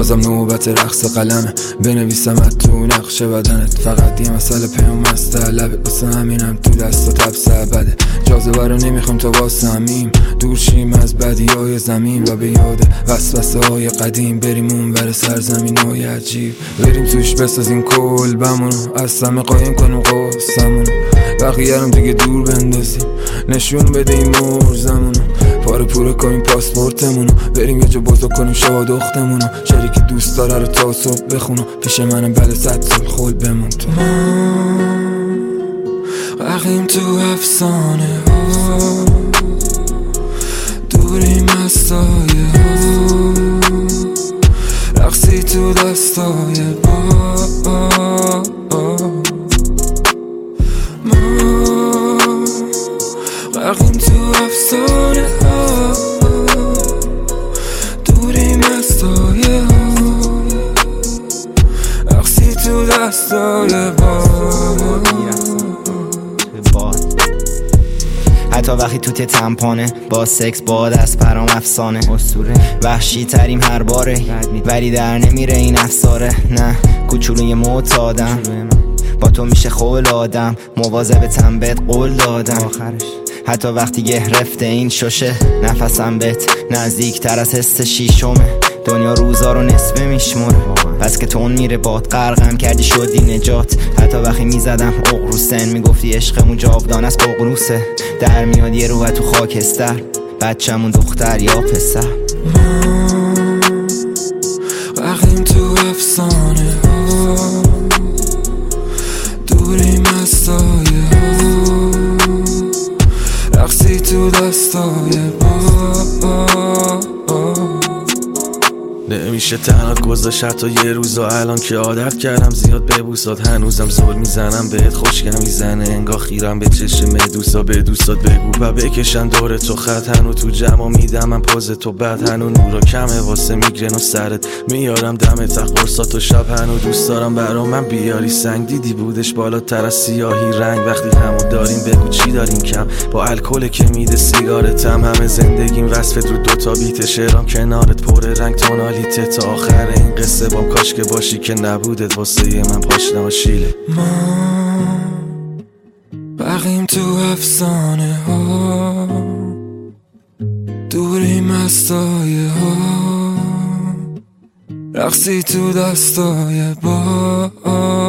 بازم نوبت رقص قلمه، بنویسمت تو نقش بدنت. فقط یه مسئله پیام از طلبه، واسه همینم تو دست و تبس بده. جاذبه رو نمیخوام تا واسمیم، دور شیم از بدیای زمین و به یاد وسوسه های قدیم. بریم اون بر سرزمین های عجیب، بریم توش بسازیم کلبمونو، از سمه قایم کنیم قصمونو، بقیه رو دیگه دور بندازیم، نشون بدیم مرزمونو، پاره پوره کنیم پاسپورتمونو، بریم یه جا بزرگ کنیم شاد اختمونو، شعری که دوست داره رو تا صبح بخونو، پیش منم بله 100 سال خل بمون تو. ما غرقیم تو افسانه ها، دوریم از سایه ها، رقصی تو دستای ما. غرقیم تو افسانه ها، دوریم از سایه ها، رقصی تو دستای باد. حتی وقتی تو تمپانه با سکس باد از پرام افسانه، وحشی تریم هر باره ولی در نمیره این افساره. نه کوچولوی معتادم، با تو میشه خول آدم، مواظبتم بهت قول دادم. حتی وقتی گرفته این شوشه نفسم بهت نزدیکتر از حس شیشمه. دنیا روزا رو نصفه میشمره، پس که تون میره باد غرقم کردی شدی نجات. حتی وقتی میزدم اقروسن میگفتی عشقمون جاودان از ققنوسه، در میاد یه رو تو خاکستر، بچمون دختر یا پسر. ما غرقیم تو افسانه ها، دوریم از سایه ها، رقصی تو دستای ما. نمیشه تنها گذاشت حتی یه روزا، الان که عادت کردم زیاد ببوسات، هنوزم زل میزنم بهت خوشگم میزنه، انگار خیرم به چشم دوستا. به دوستات بگو و بکشن دور تو خط، هنو تو جمع میدم من پاز تو بد، هنو نورا کمه واسه میگرن و سرت میارم دم تق قرصات و شب، هنو دوست دارم برا من بیاری سنگ، دیدی بودش بالاتر از سیاهی رنگ. وقتی همو داریم بگو چی داریم کم، با الکل که میده سیگارتم، همه زندگیم وصفت رو دوتا بیت، شعرام کنارت پر رنگ تونالیته تا آخر این قصه بام، کاش که باشی که نبودت واسه من پاشنه و شیله. ما غرقیم تو افسانه ها، دوریم از سایه ها، رقصی تو دستای باد.